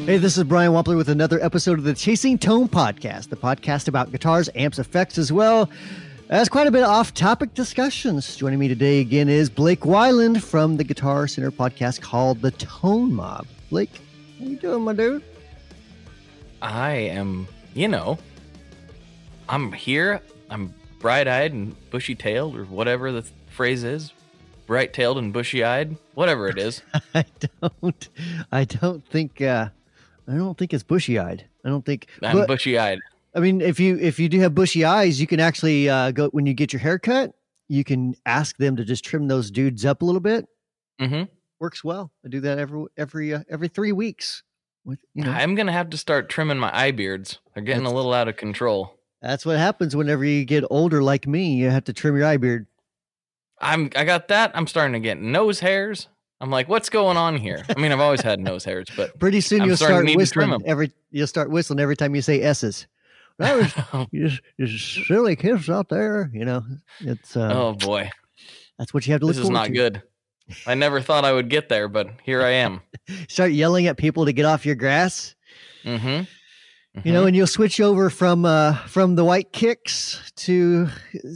Hey, this is Brian Wampler with another episode of the Chasing Tone Podcast, the podcast about guitars, amps, effects, as well as quite a bit of off-topic discussions. Joining me today again is Blake Weiland from the Guitar Center podcast called The Tone Mob. Blake, how you doing, my dude? I am, I'm here. I'm bright-eyed and bushy-tailed, or whatever the phrase is. Bright-tailed and bushy-eyed, whatever it is. I don't think it's bushy-eyed. I'm bushy-eyed. I mean, if you do have bushy eyes, you can actually go when you get your hair cut. You can ask them to just trim those dudes up a little bit. Mm-hmm. Works well. I do that every 3 weeks. I'm gonna have to start trimming my eye beards. They're getting a little out of control. That's what happens whenever you get older, like me. You have to trim your eye beard. I got that. I'm starting to get nose hairs. I'm like, what's going on here? I mean, I've always had nose hairs, but pretty soon you'll start whistling every time you say S's. You silly kids out there, it's oh boy, that's what you have to look forward to. This is not good. I never thought I would get there, but here I am. Start yelling at people to get off your grass. Mm-hmm. Mm-hmm. And you'll switch over from the white kicks to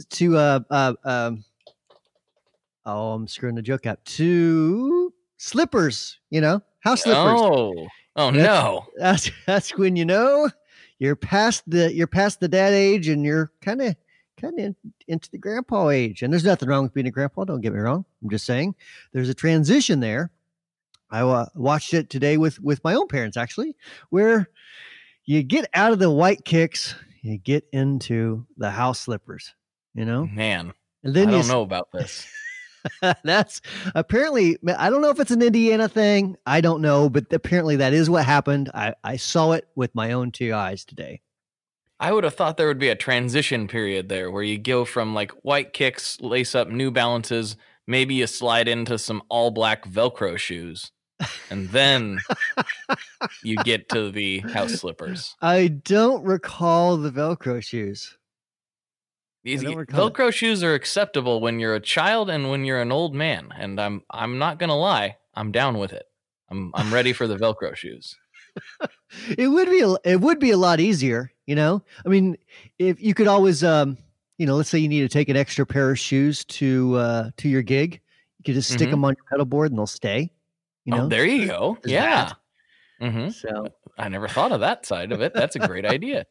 I'm screwing the joke up, to slippers, house slippers. No. That's when you're past the dad age and you're kind of into the grandpa age. And there's nothing wrong with being a grandpa, don't get me wrong. I'm just saying there's a transition there. I watched it today with my own parents, actually, where you get out of the white kicks, you get into the house slippers, Man, and then I don't know about this. That's apparently, I don't know if it's an Indiana thing. I don't know, but apparently that is what happened. I saw it with my own two eyes today. I would have thought there would be a transition period there where you go from like white kicks, lace up New Balances, maybe you slide into some all black Velcro shoes, and then you get to the house slippers. I don't recall the Velcro shoes. Velcro shoes are acceptable when you're a child and when you're an old man, and I'm not gonna lie, I'm down with it. I'm ready for the Velcro shoes. It would be a lot easier, I mean, if you could always let's say you need to take an extra pair of shoes to your gig, you could just stick them on your pedal board and they'll stay. Oh, there you go. Yeah. Mm-hmm. So I never thought of that side of it. That's a great idea.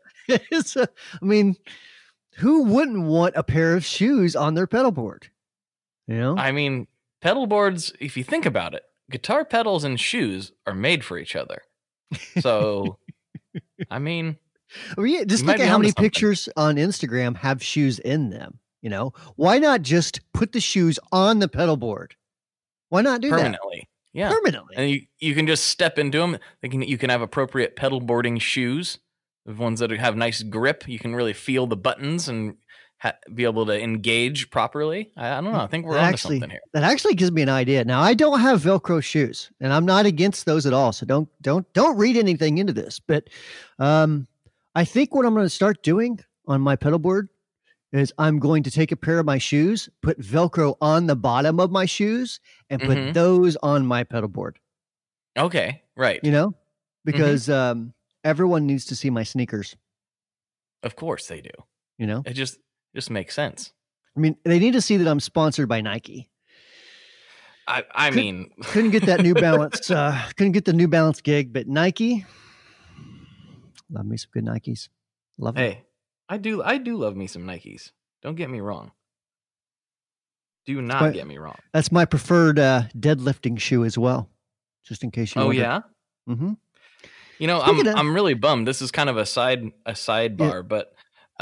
Who wouldn't want a pair of shoes on their pedal board? I mean, pedal boards, if you think about it, guitar pedals and shoes are made for each other. So, I mean, just look at how many pictures on Instagram have shoes in them. Why not just put the shoes on the pedal board? Why not do permanently? That? Yeah, permanently. And you can just step into them. You can have appropriate pedal boarding shoes. The ones that have nice grip, you can really feel the buttons and be able to engage properly. I don't know. I think we're onto something here. That actually gives me an idea. Now, I don't have Velcro shoes, and I'm not against those at all. So don't read anything into this. But I think what I'm going to start doing on my pedal board is I'm going to take a pair of my shoes, put Velcro on the bottom of my shoes, and put those on my pedal board. Okay, right. Because everyone needs to see my sneakers. Of course they do. It just makes sense. I mean, they need to see that I'm sponsored by Nike. Couldn't get that New Balance. Couldn't get the New Balance gig, but Nike. Love me some good Nikes. Love them. Hey, I do love me some Nikes. Don't get me wrong. Do not get me wrong. That's my preferred deadlifting shoe as well. Just in case you. Oh, wondered. yeah. Mm-hmm. I'm really bummed. This is kind of a sidebar, but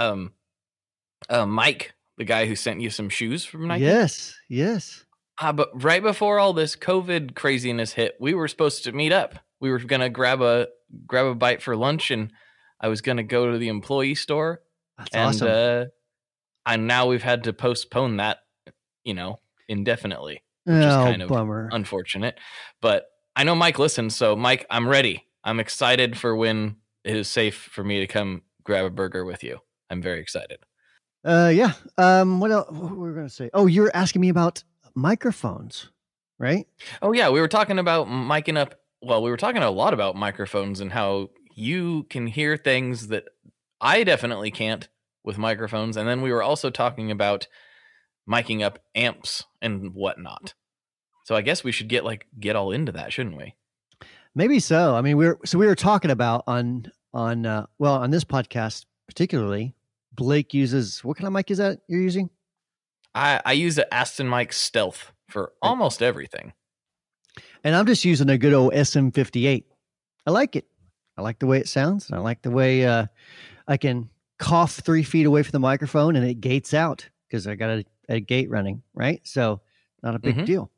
Mike, the guy who sent you some shoes from Nike. Yes. But right before all this COVID craziness hit, we were supposed to meet up. We were gonna grab a bite for lunch, and I was gonna go to the employee store. That's awesome. And now we've had to postpone that, indefinitely, which is kind of bummer. Unfortunate. But I know Mike listens, so Mike, I'm ready. I'm excited for when it is safe for me to come grab a burger with you. I'm very excited. Yeah. What else? What were we going to say? Oh, you're asking me about microphones, right? Oh yeah. We were talking about miking up well, we were talking a lot about microphones and how you can hear things that I definitely can't with microphones. And then we were also talking about miking up amps and whatnot. So I guess we should get all into that, shouldn't we? Maybe so. I mean, we were talking about on this podcast particularly, Blake uses, what kind of mic is that you're using? I use an Aston Mic Stealth for almost everything. And I'm just using a good old SM58. I like it. I like the way it sounds. I like the way I can cough 3 feet away from the microphone and it gates out because I got a gate running, right? So not a big deal.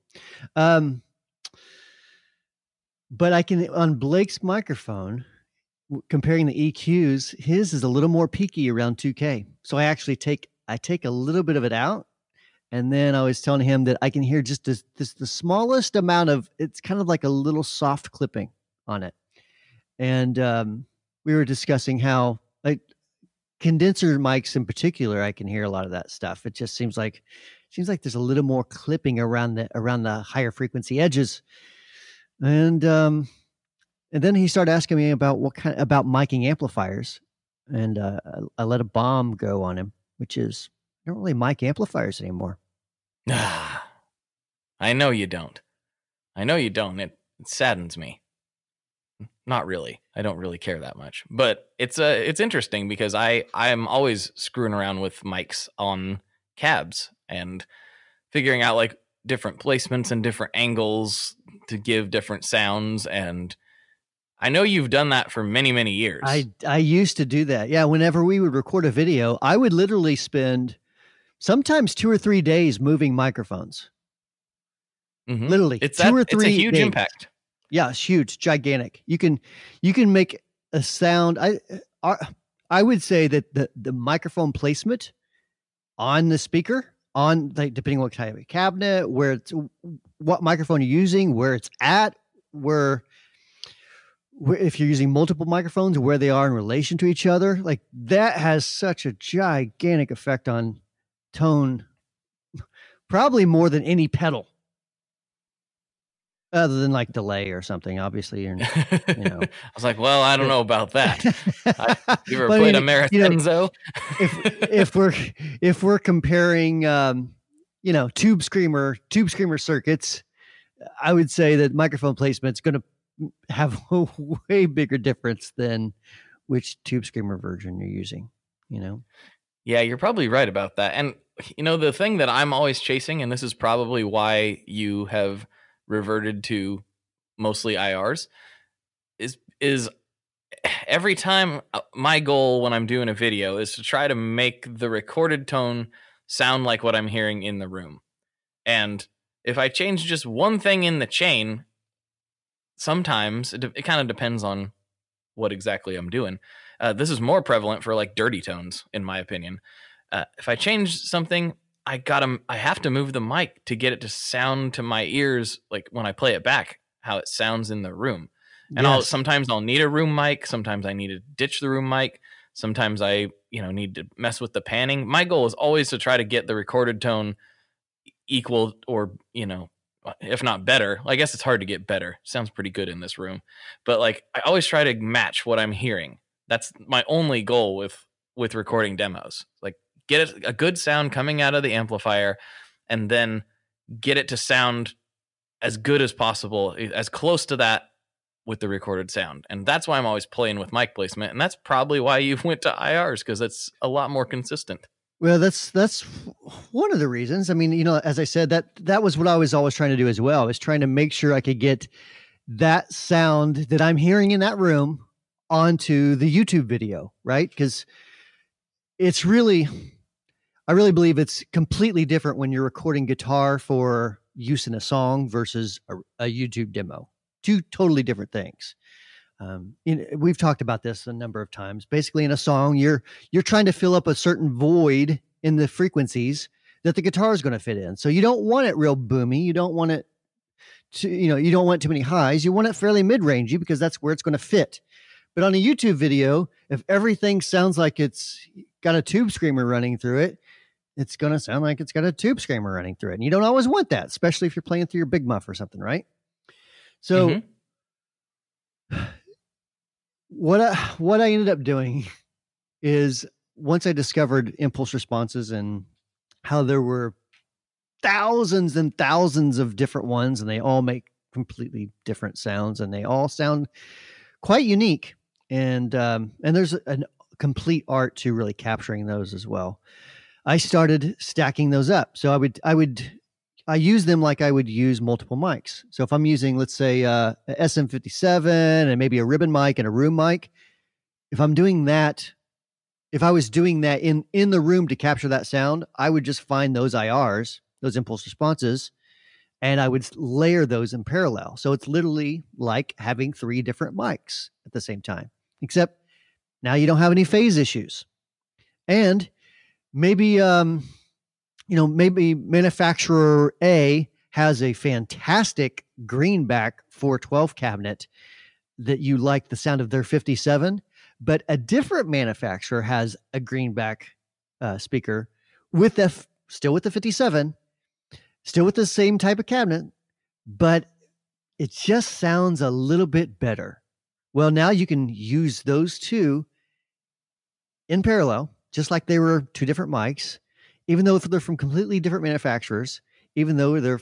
But I can, on Blake's microphone, comparing the EQs, his is a little more peaky around 2K. So I actually take a little bit of it out. And then I was telling him that I can hear just the smallest amount of, it's kind of like a little soft clipping on it. And we were discussing how, like, condenser mics in particular, I can hear a lot of that stuff. It just seems like there's a little more clipping around the higher frequency edges. And then he started asking me about about miking amplifiers, and I let a bomb go on him, which is, I don't really mic amplifiers anymore. I know you don't. It saddens me. Not really. I don't really care that much. But it's interesting because I'm always screwing around with mics on cabs and figuring out like different placements and different angles to give different sounds. And I know you've done that for many, many years. I used to do that. Yeah. Whenever we would record a video, I would literally spend sometimes 2 or 3 days moving microphones. Mm-hmm. Literally, it's a huge days. Impact. Yeah, it's huge, gigantic. You can make a sound. I would say that the microphone placement on the speaker, on, like, depending on what type of cabinet, what microphone you're using, where it's at, where if you're using multiple microphones, where they are in relation to each other, like, that has such a gigantic effect on tone, probably more than any pedal, other than like delay or something. Obviously, you know. I was like, well, I don't know about that. You ever played a Marathonzo? If we're comparing, tube screamer circuits, I would say that microphone placement's going to have a way bigger difference than which tube screamer version you're using. Yeah, you're probably right about that. And the thing that I'm always chasing, and this is probably why you have reverted to mostly IRs, is every time my goal when I'm doing a video is to try to make the recorded tone sound like what I'm hearing in the room. And if I change just one thing in the chain, sometimes it kind of depends on what exactly I'm doing. This is more prevalent for like dirty tones, in my opinion. If I change something, I have to move the mic to get it to sound to my ears, like when I play it back, how it sounds in the room. And Yes. sometimes I'll need a room mic. Sometimes I need to ditch the room mic. Sometimes I, need to mess with the panning. My goal is always to try to get the recorded tone equal or, if not better. I guess it's hard to get better. Sounds pretty good in this room. But like, I always try to match what I'm hearing. That's my only goal with recording demos. Like, get a good sound coming out of the amplifier and then get it to sound as good as possible, as close to that with the recorded sound. And that's why I'm always playing with mic placement. And that's probably why you went to IRs, because it's a lot more consistent. Well, that's one of the reasons. I mean, as I said, that was what I was always trying to do as well. I was trying to make sure I could get that sound that I'm hearing in that room onto the YouTube video, right? Because I really believe it's completely different when you're recording guitar for use in a song versus a YouTube demo. Two totally different things. We've talked about this a number of times. Basically, in a song, you're trying to fill up a certain void in the frequencies that the guitar is going to fit in. So you don't want it real boomy. You don't want it to, you don't want too many highs. You want it fairly mid-rangey because that's where it's going to fit. But on a YouTube video, if everything sounds like it's got a tube screamer running through it, it's going to sound like it's got a tube screamer running through it. And you don't always want that, especially if you're playing through your Big Muff or something, right? So What I ended up doing is once I discovered impulse responses and how there were thousands and thousands of different ones, and they all make completely different sounds, and they all sound quite unique. And there's a complete art to really capturing those as well. I started stacking those up. So I use them like I would use multiple mics. So if I'm using, let's say, a SM57 and maybe a ribbon mic and a room mic, if I'm doing that, if I was doing that in the room to capture that sound, I would just find those IRs, those impulse responses, and I would layer those in parallel. So it's literally like having three different mics at the same time, except now you don't have any phase issues. And maybe maybe manufacturer A has a fantastic greenback 412 cabinet that you like the sound of their 57, but a different manufacturer has a greenback speaker with still with the 57, still with the same type of cabinet, but it just sounds a little bit better. Well, now you can use those two in parallel, just like they were two different mics, even though they're from completely different manufacturers, even though they're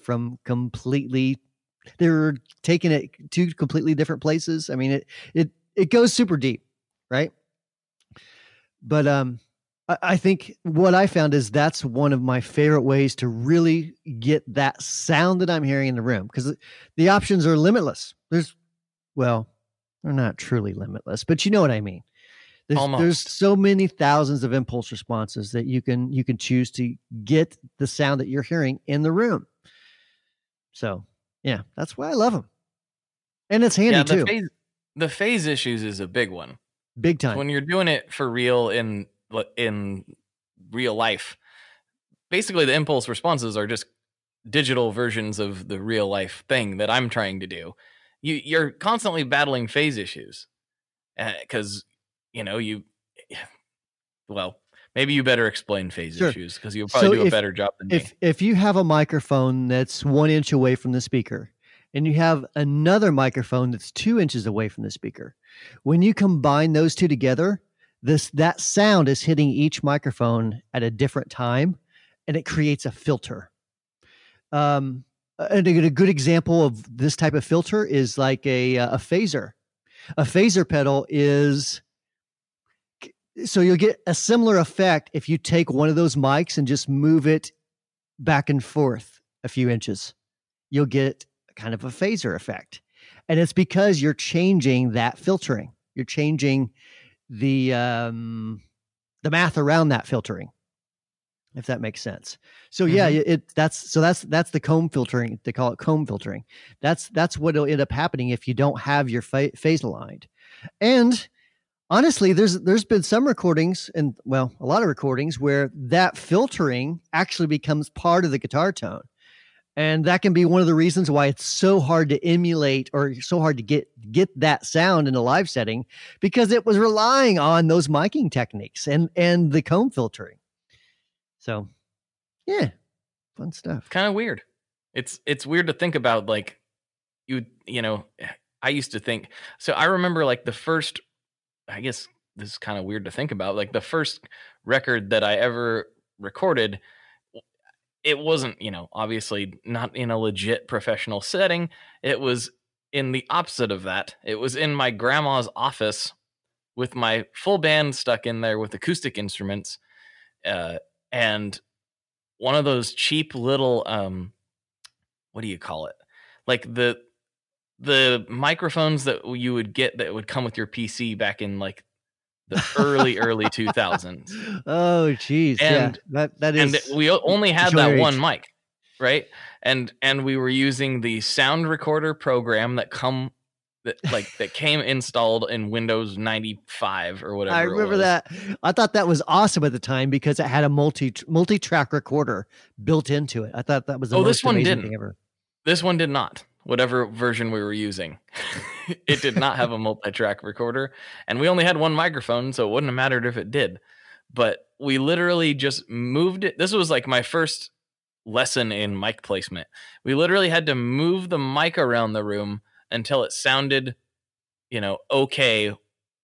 taking it to completely different places. I mean, it goes super deep, right? But I think what I found is that's one of my favorite ways to really get that sound that I'm hearing in the room, because the options are limitless. They're not truly limitless, but you know what I mean. There's so many thousands of impulse responses that you can choose to get the sound that you're hearing in the room. So yeah, that's why I love them. And it's handy too. The phase issues is a big one. Big time. When you're doing it for real in real life, basically the impulse responses are just digital versions of the real life thing that I'm trying to do. You're constantly battling phase issues because maybe you better explain phase issues because you'll probably do a better job than me. If you have a microphone that's 1 inch away from the speaker and you have another microphone that's 2 inches away from the speaker, when you combine those two together, that sound is hitting each microphone at a different time, and it creates a filter. And a good example of this type of filter is like a phaser. A phaser pedal is... So you'll get a similar effect if you take one of those mics and just move it back and forth a few inches. You'll get kind of a phaser effect. And it's because you're changing that filtering. You're changing the math around that filtering, if that makes sense. So yeah, that's the comb filtering. They call it comb filtering. That's what will end up happening if you don't have your phase aligned. And honestly, there's been some recordings, and a lot of recordings, where that filtering actually becomes part of the guitar tone. And that can be one of the reasons why it's so hard to emulate or so hard to get that sound in a live setting, because it was relying on those miking techniques and the comb filtering. So yeah, fun stuff. Kind of weird. It's weird to think about, like, I used to think, so I remember like the first, I guess this is kind of weird to think about, like the first record that I ever recorded, it wasn't, obviously not in a legit professional setting. It was in the opposite of that. It was in my grandma's office with my full band stuck in there with acoustic instruments. And one of those cheap little, what do you call it? Like the microphones that you would get that would come with your PC back in like the early 2000s. Oh, geez. And that is. And we only had that one mic, right? And we were using the sound recorder program that came installed in Windows 95 or whatever. I remember that. I thought that was awesome at the time because it had a multi-track recorder built into it. I thought that was the most amazing thing ever. This one did not. Whatever version we were using, it did not have a multi-track recorder, and we only had one microphone, so it wouldn't have mattered if it did. But we literally just moved it. This was like my first lesson in mic placement. We literally had to move the mic around the room until it sounded, okay,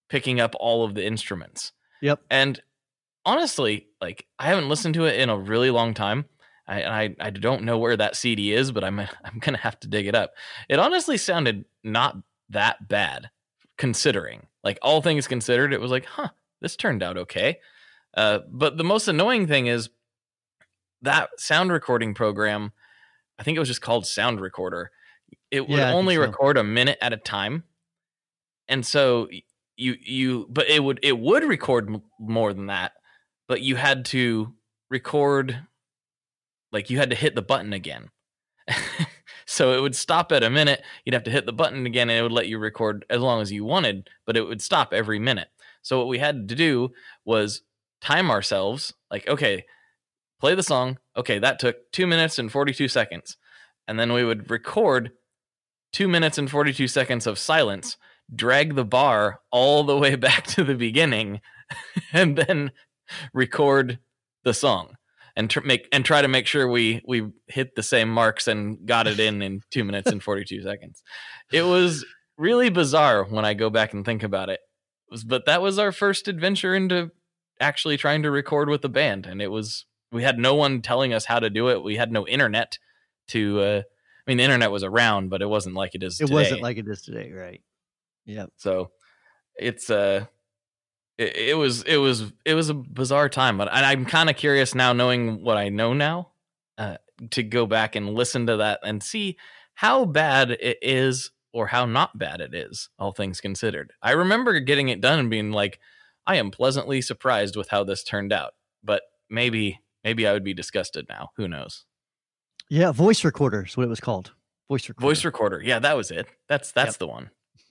picking up all of the instruments. Yep. And honestly, like I haven't listened to it in a really long time. I don't know where that CD is, but I'm gonna have to dig it up. It honestly sounded not that bad, considering, like, all things considered. It was like, this turned out okay. But the most annoying thing is that sound recording program. I think it was just called Sound Recorder. It would only record a minute at a time, and so but it would record more than that. But you had to record. Like, you had to hit the button again. So it would stop at a minute. You'd have to hit the button again, and it would let you record as long as you wanted, but it would stop every minute. So what we had to do was time ourselves. Like, okay, play the song. Okay, that took 2 minutes and 42 seconds. And then we would record 2 minutes and 42 seconds of silence, drag the bar all the way back to the beginning, and then record the song. And try to make sure we hit the same marks and got it in 2 minutes and 42 seconds. It was really bizarre when I go back and think about it. But that was our first adventure into actually trying to record with the band, and we had no one telling us how to do it. We had no internet to. The internet was around, but it wasn't like it is today. It wasn't like it is today, right? Yeah. So it's It was a bizarre time, but I'm kind of curious now, knowing what I know now, to go back and listen to that and see how bad it is or how not bad it is, all things considered. I remember getting it done and being like, I am pleasantly surprised with how this turned out, but maybe I would be disgusted now. Who knows? Yeah, voice recorder is what it was called. Voice recorder. Yeah, that was it. That's the one.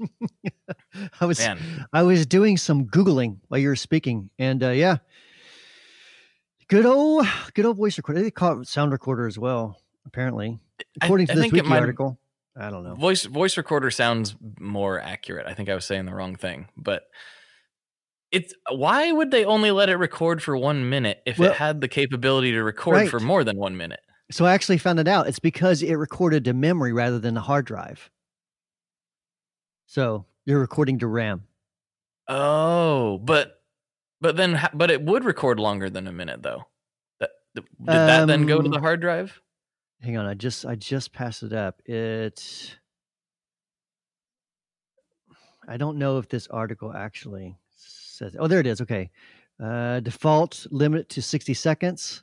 I was doing some Googling while you were speaking, and good old voice recorder. They call it sound recorder as well, apparently, according to this wiki article. I don't know. Voice recorder sounds more accurate. I think I was saying the wrong thing, but why would they only let it record for 1 minute if it had the capability to record for more than 1 minute? So I actually found it out. It's because it recorded to memory rather than the hard drive. So you're recording to RAM. Oh, but it would record longer than a minute, though. Did that then go to the hard drive? Hang on, I just passed it up. I don't know if this article actually says. Oh, there it is. Okay, default limit to 60 seconds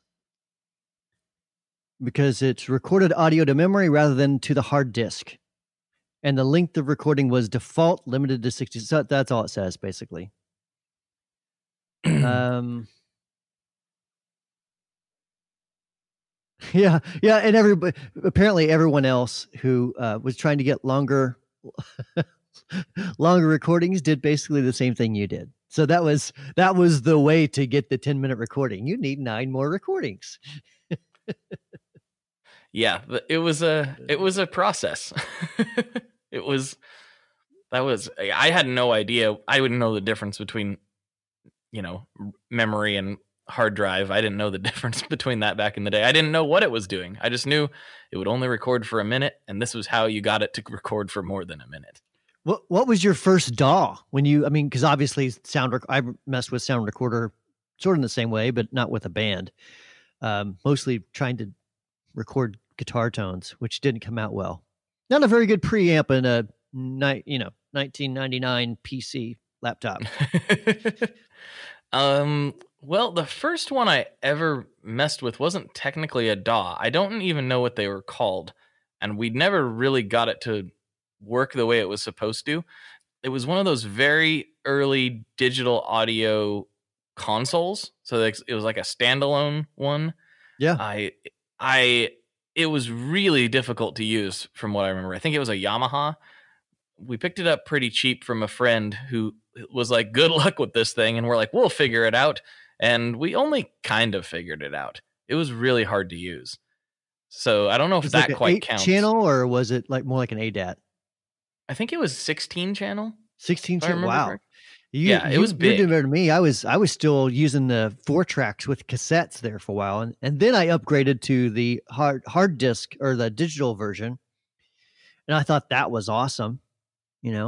because it's recorded audio to memory rather than to the hard disk. And the length of recording was default limited to 60. So that's all it says, basically. Yeah. And apparently everyone else who was trying to get longer recordings did basically the same thing you did. So that was the way to get the 10-minute recording. You need 9 more recordings. Yeah, it was a process. I had no idea. I wouldn't know the difference between, memory and hard drive. I didn't know the difference between that back in the day. I didn't know what it was doing. I just knew it would only record for a minute, and this was how you got it to record for more than a minute. What was your first DAW when you? I mean, because obviously I messed with sound recorder sort of in the same way, but not with a band. Mostly trying to record guitar tones, which didn't come out well. Not a very good preamp in a 1999 PC laptop. Well, the first one I ever messed with wasn't technically a DAW. I don't even know what they were called, and we never really got it to work the way it was supposed to. It was one of those very early digital audio consoles, so it was like a standalone one. Yeah. It was really difficult to use from what I remember. I think it was a Yamaha. We picked it up pretty cheap from a friend who was like, good luck with this thing. And we're like, we'll figure it out. And we only kind of figured it out. It was really hard to use. So I don't know if that like quite counts. Channel, or was it like more like an ADAT? I think it was 16 channel. 16 channel. Wow. Correct. It was big. You're doing better than me. I was still using the 4-tracks with cassettes there for a while, and then I upgraded to the hard disk or the digital version, and I thought that was awesome.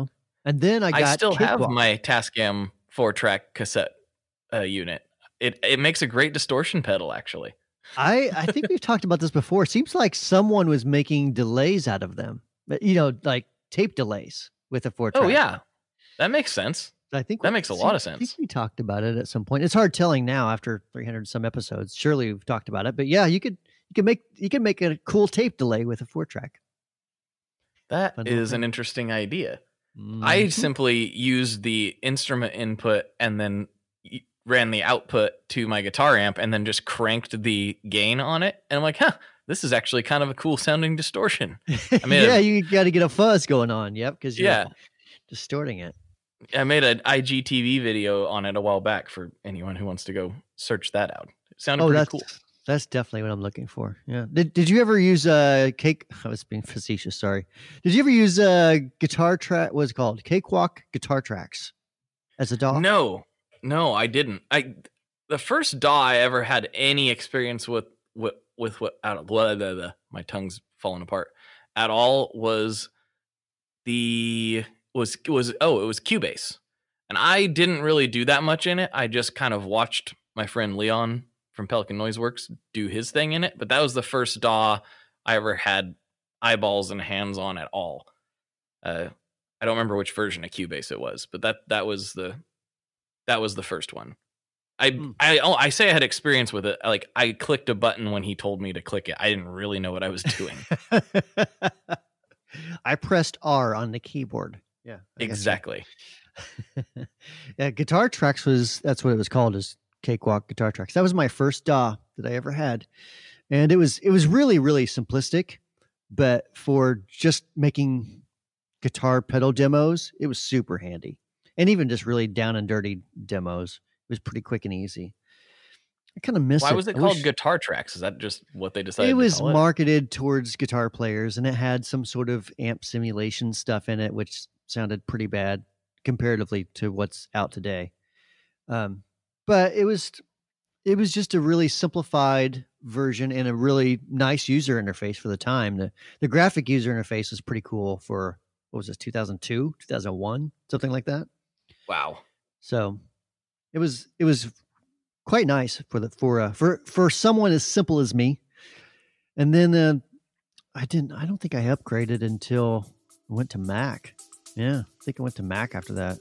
And then I got still have Cakewalk. my Tascam 4-track cassette unit. It makes a great distortion pedal, actually. I think we've talked about this before. It seems like someone was making delays out of them, but like tape delays with a 4-track. Oh yeah, that makes sense. I think that makes a lot of I think sense. we talked about it at some point. It's hard telling now after 300 some episodes. Surely we've talked about it, but yeah, you can make a cool tape delay with a 4-track. That is an interesting idea. I simply used the instrument input and then ran the output to my guitar amp and then just cranked the gain on it. And I'm like, this is actually kind of a cool sounding distortion. I mean, you got to get a fuzz going on. Yep. Cause you're distorting it. I made an IGTV video on it a while back for anyone who wants to go search that out. It sounded pretty cool. That's definitely what I'm looking for. Yeah. Did you ever use Cake? I was being facetious. Sorry. Did you ever use guitar track? What's it called? Cakewalk Guitar Tracks as a DAW? No, I didn't. The first DAW I ever had any experience with what my tongue's falling apart at all was Cubase. And I didn't really do that much in it. I just kind of watched my friend Leon from Pelican Noise Works do his thing in it, but that was the first DAW I ever had eyeballs and hands on at all. I don't remember which version of Cubase it was, but that was the first one. I say I had experience with it. Like I clicked a button when he told me to click it. I didn't really know what I was doing. I pressed R on the keyboard. Yeah, exactly. Yeah, Guitar Tracks that's what it was called, is Cakewalk Guitar Tracks. That was my first DAW that I ever had. And it was really, really simplistic, but for just making guitar pedal demos, it was super handy. And even just really down and dirty demos, it was pretty quick and easy. I kind of miss it. Why was it called Guitar Tracks? Is that just what they decided? It was marketed towards guitar players, and it had some sort of amp simulation stuff in it, which sounded pretty bad comparatively to what's out today. But it was just a really simplified version and a really nice user interface for the time. The graphic user interface was pretty cool for, what was this, 2002, 2001, something like that. Wow. So it was quite nice for someone as simple as me. And then I don't think I upgraded until I went to Mac. Yeah, I think I went to Mac after that.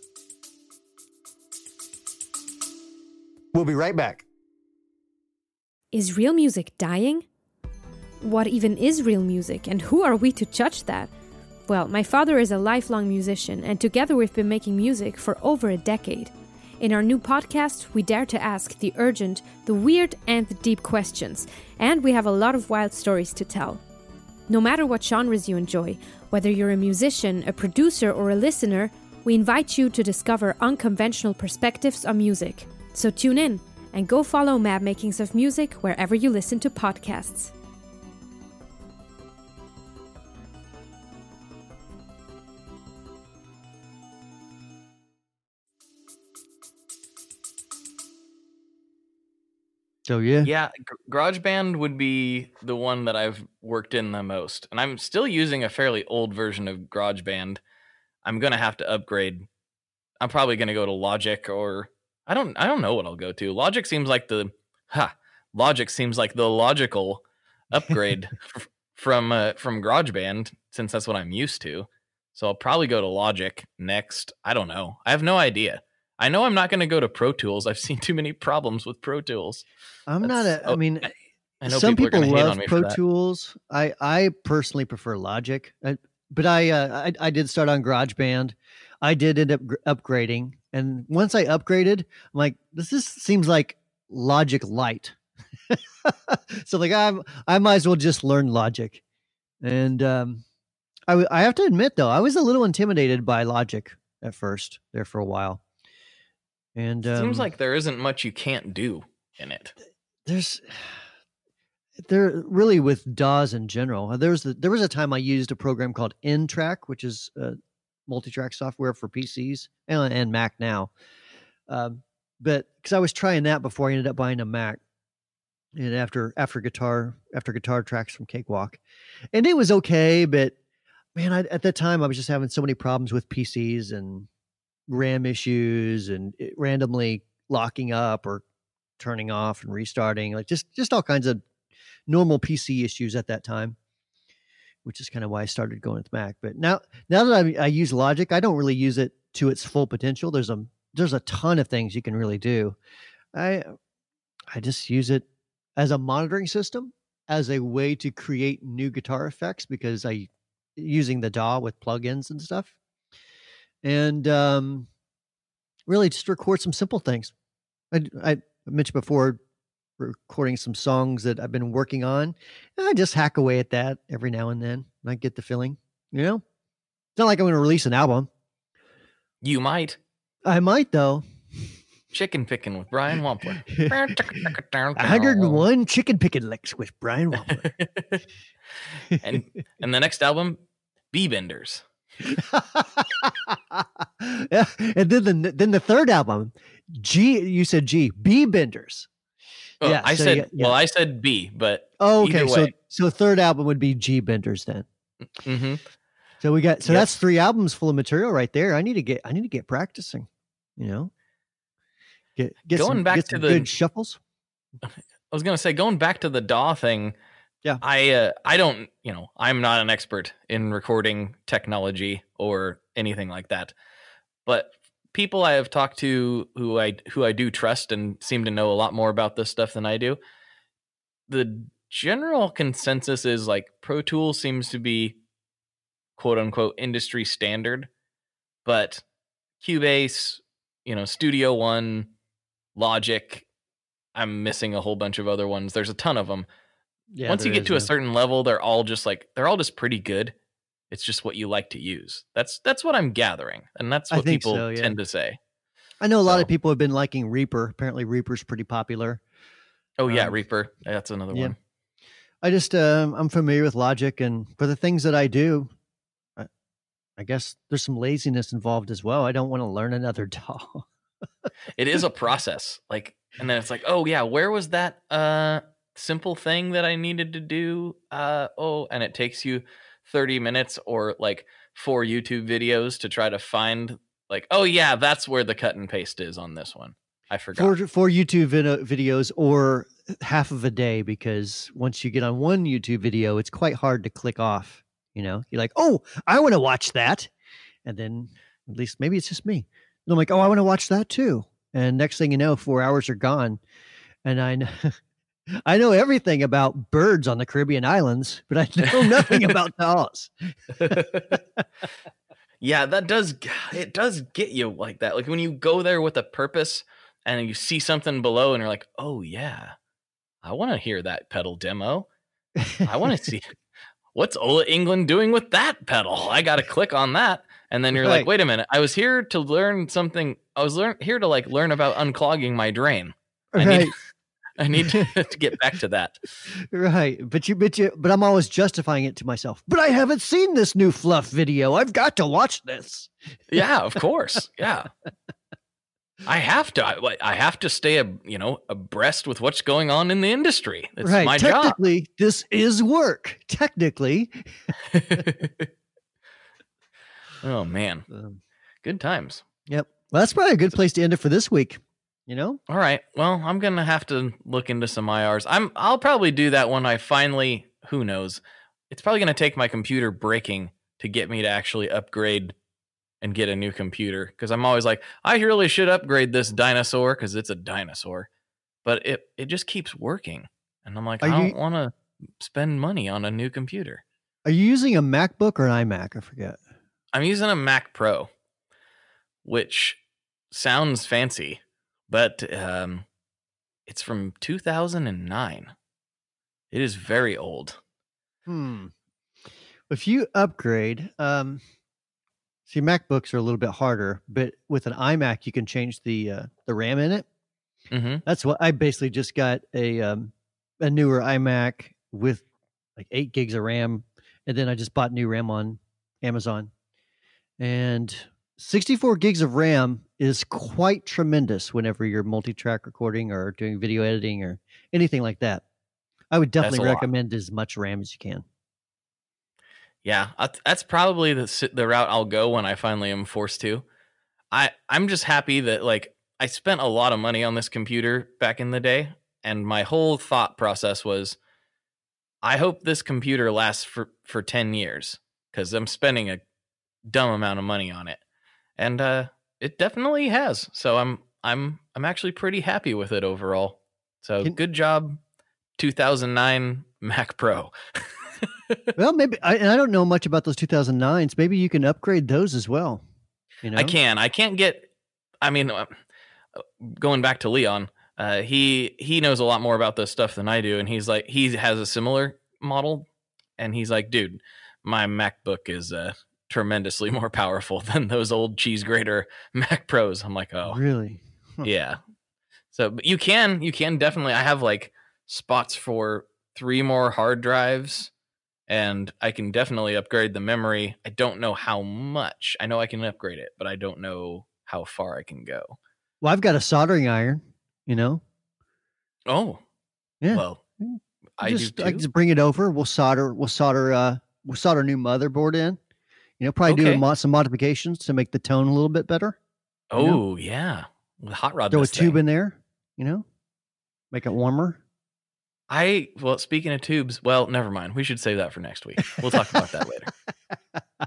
We'll be right back. Is real music dying? What even is real music, and who are we to judge that? Well, my father is a lifelong musician, and together we've been making music for over a decade. In our new podcast, we dare to ask the urgent, the weird, and the deep questions, and we have a lot of wild stories to tell. No matter what genres you enjoy, whether you're a musician, a producer, or a listener, we invite you to discover unconventional perspectives on music. So tune in and go follow Mad Makings of Music wherever you listen to podcasts. So yeah, GarageBand would be the one that I've worked in the most, and I'm still using a fairly old version of GarageBand. I'm gonna have to upgrade. I'm probably gonna go to Logic, or I don't know what I'll go to. Logic seems like the logical upgrade from GarageBand, since that's what I'm used to. So I'll probably go to Logic next. I don't know. I have no idea. I know I'm not going to go to Pro Tools. I've seen too many problems with Pro Tools. I know some people love Pro Tools. I personally prefer Logic, but I did start on GarageBand. I did end up upgrading, and once I upgraded, I'm like, this seems like Logic Lite. So like I might as well just learn Logic. And I have to admit though, I was a little intimidated by Logic at first there for a while. And seems like there isn't much you can't do in it. There really, with DAWs in general. There was a time I used a program called N-Track, which is multi-track software for PCs and Mac now. But because I was trying that before I ended up buying a Mac, and after guitar tracks from Cakewalk, and it was okay, but man, at that time I was just having so many problems with PCs and RAM issues and it randomly locking up or turning off and restarting, like just all kinds of normal PC issues at that time, which is kind of why I started going with Mac. But now that I use Logic, I don't really use it to its full potential. There's a ton of things you can really do. I just use it as a monitoring system, as a way to create new guitar effects because I using the DAW with plugins and stuff, and really just record some simple things. I mentioned before recording some songs that I've been working on. And I just hack away at that every now and then. I get the feeling, you know, it's not like I'm going to release an album. You might. I might though. Chicken picking with Brian Wampler. 101 chicken picking licks with Brian Wampler. and the next album, Bee Benders. Yeah, and then the third album, you said Bee Benders. Oh, yeah, I said well, I said B, but okay. Either way. So third album would be G Benders then. Mm-hmm. So that's 3 albums full of material right there. I need to get practicing. You know, get going back to the good shuffles. I was gonna say, going back to the DAW thing. Yeah, I don't, I'm not an expert in recording technology or anything like that, but people I have talked to who I do trust and seem to know a lot more about this stuff than I do. The general consensus is like Pro Tools seems to be quote unquote industry standard, but Cubase, Studio One, Logic, I'm missing a whole bunch of other ones. There's a ton of them. Yeah, once you get to a certain level, they're all just pretty good. It's just what you like to use. That's what I'm gathering, and that's what people tend to say. I know a lot of people have been liking Reaper. Apparently, Reaper's pretty popular. Oh yeah, Reaper. That's another one. I just I'm familiar with Logic, and for the things that I do, I guess there's some laziness involved as well. I don't want to learn another DAW. It is a process, and then it's like, oh yeah, where was that simple thing that I needed to do? And it takes you 30 minutes or 4 YouTube videos to try to find oh yeah, that's where the cut and paste is on this one. I forgot. 4 YouTube videos or half of a day, because once you get on one YouTube video, it's quite hard to click off. You're like, oh, I want to watch that. And then at least maybe it's just me. And I'm like, oh, I want to watch that too. And next thing you know, 4 hours are gone. And I know everything about birds on the Caribbean islands, but I know nothing about DAWs. Yeah, it does get you like that. Like when you go there with a purpose and you see something below and you're like, oh yeah, I want to hear that pedal demo. I want to see what's Ola England doing with that pedal. I got to click on that. And then you're like, wait a minute, I was here to learn something. I was here to learn about unclogging my drain. I need to get back to that. Right. But I'm always justifying it to myself. But I haven't seen this new fluff video. I've got to watch this. Yeah, of course. Yeah. I have to stay abreast with what's going on in the industry. It's my job. Technically, this is work. Technically. Oh man. Good times. Yep. Well, that's probably a good place to end it for this week. All right. Well, I'm going to have to look into some IRs. I'll probably do that when I finally, who knows, it's probably going to take my computer breaking to get me to actually upgrade and get a new computer. Cause I'm always like, I really should upgrade this dinosaur cause it's a dinosaur, but it just keeps working. And I'm like, I don't want to spend money on a new computer. Are you using a MacBook or an iMac? I forget. I'm using a Mac Pro, which sounds fancy. But it's from 2009. It is very old. If you upgrade, see, MacBooks are a little bit harder, but with an iMac, you can change the RAM in it. Mm-hmm. That's what I basically just got a newer iMac with 8 gigs of RAM, and then I just bought new RAM on Amazon, and 64 gigs of RAM is quite tremendous whenever you're multi-track recording or doing video editing or anything like that. I would definitely recommend as much RAM as you can. Yeah, that's probably the route I'll go when I finally am forced to. I'm just happy that like I spent a lot of money on this computer back in the day, and my whole thought process was, I hope this computer lasts for 10 years because I'm spending a dumb amount of money on it, and it definitely has. So I'm actually pretty happy with it overall. So good job, 2009 Mac Pro. Well, maybe I don't know much about those 2009s. Maybe you can upgrade those as well. You know, I can't get. I mean, going back to Leon, he knows a lot more about this stuff than I do, and he's like, he has a similar model, and he's like, dude, my MacBook is tremendously more powerful than those old cheese grater Mac Pros. I'm like, oh, really? Huh. Yeah. So, but you can definitely. I have like spots for 3 more hard drives. And I can definitely upgrade the memory. I don't know how much. I know I can upgrade it, but I don't know how far I can go. Well, I've got a soldering iron, you know. Oh, yeah. Well, I just bring it over. We'll solder a new motherboard in. You know, probably do some modifications to make the tone a little bit better. Oh, yeah. With hot rod. Throw a tube in there, you know, make it warmer. Well, speaking of tubes, well, never mind. We should save that for next week. We'll talk about that later.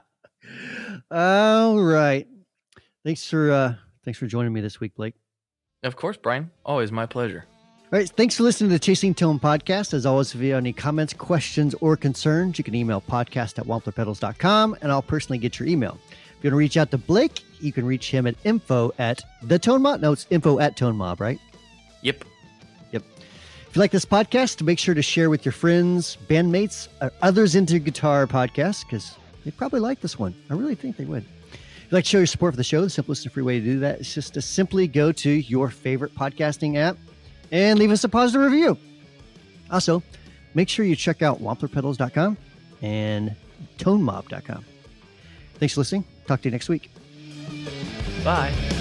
All right. Thanks for joining me this week, Blake. Of course, Brian. Always my pleasure. All right. Thanks for listening to the Chasing Tone podcast. As always, if you have any comments, questions, or concerns, you can email podcast@wamplerpedals.com, and I'll personally get your email. If you want to reach out to Blake, you can reach him at info@TheToneMob. No, it's info@ToneMob, right? Yep. If you like this podcast, make sure to share with your friends, bandmates, or others into guitar podcasts, because they probably like this one. I really think they would. If you'd like to show your support for the show, the simplest and free way to do that is just to simply go to your favorite podcasting app and leave us a positive review. Also, make sure you check out wamplerpedals.com and tonemob.com. Thanks for listening. Talk to you next week. Bye.